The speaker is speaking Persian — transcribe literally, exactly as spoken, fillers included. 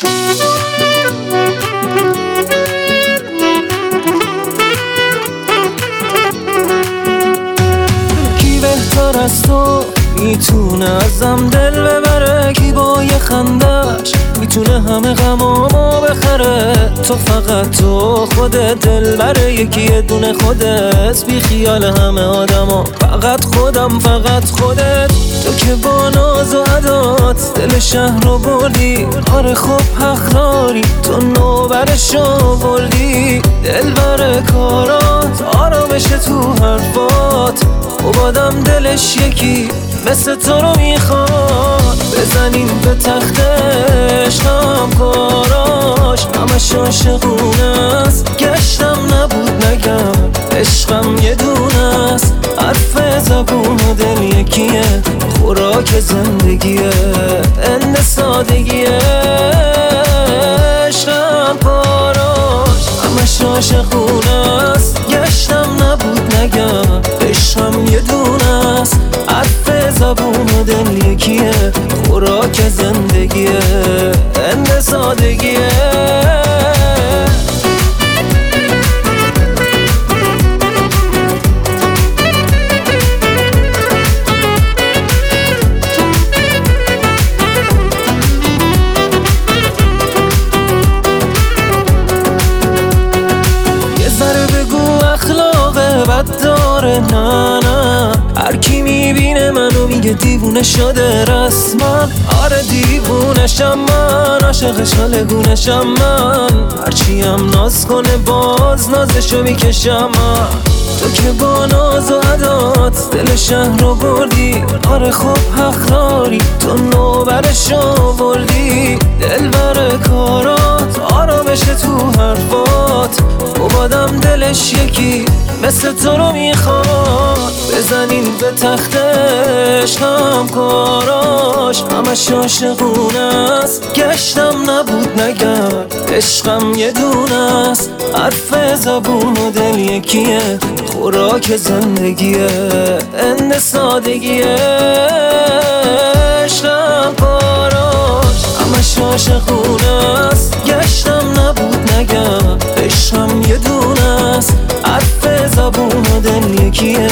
کی بهتر از تو میتونه ازم دل ببره؟ کی با یه خندش میتونه همه غمامو بخره؟ تو فقط تو خودت دلبره، یکی یه دونه خودت، بی خیال همه آدما، فقط خودم فقط خودت. تو که با ناز و عدات دل شهر رو بردی، آره خب حق داری، تو نوبرشو بردی. دلبر کارات آرامش تو حرفات، و بادم دلش یکی مثل تو رو میخواد. بزنیم به تخت عشقم کاراش، همش عاشقونه است، گشتم نبود نگم عشقم یه دونه است. حرف زبون و دل یکیه، خوراک زندگیه، اند سادگیه. عشقم کاراش همش عاشقونه است، گشتم نبود نگم عشقم یه دونه است. حرف زبون و دل یکیه، خوراک زندگیه، اند سادگیه. بد داره نه نه، هر کی میبینه منو میگه دیوونه شده رسما. آره دیوونشم من، عاشقش حالگونشم من، هرچی هم ناز کنه باز نازشو میکشم من. تو که با ناز و عدات دل شهر رو بردی، آره خب حق داری، تو نوبرشو بردی. دلبر کارات آرامش تو حرفات، و بادم دلش یکی مثل تو رو میخواد. بزنین به تخت عشقم کاراش، همش عاشقونه است، گشتم نبود نگم عشقم یه دونه است. حرف زبون و دل یکیه، خوراک زندگیه، اند سادگیه. عشقم کاراش همش عاشقونه است، گشتم نبود نگم عشقم یه دونه است. حرف زبون و دل یکیه،